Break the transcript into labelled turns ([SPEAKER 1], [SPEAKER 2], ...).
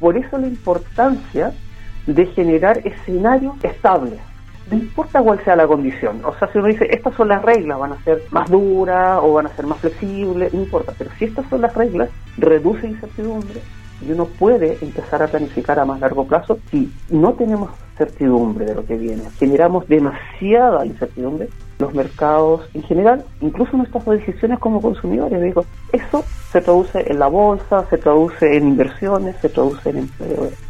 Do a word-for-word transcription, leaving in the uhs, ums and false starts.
[SPEAKER 1] Por eso la importancia de generar escenarios estables. No importa cuál sea la condición. O sea, si uno dice, estas son las reglas, van a ser más duras o van a ser más flexibles, no importa. Pero si estas son las reglas, reduce incertidumbre y uno puede empezar a planificar a más largo plazo. Si no tenemos certidumbre de lo que viene, generamos demasiada incertidumbre, los mercados en general, incluso nuestras decisiones como consumidores, digo, eso se traduce en la bolsa, se traduce en inversiones, se traduce en empleo.